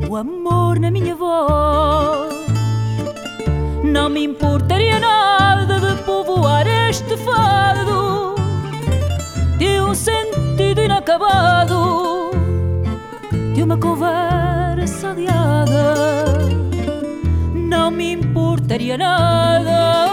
o amor na minha voz. Não me importaria nada de povoar este fado de um sentido inacabado, de uma conversa adiada. Não me importaria nada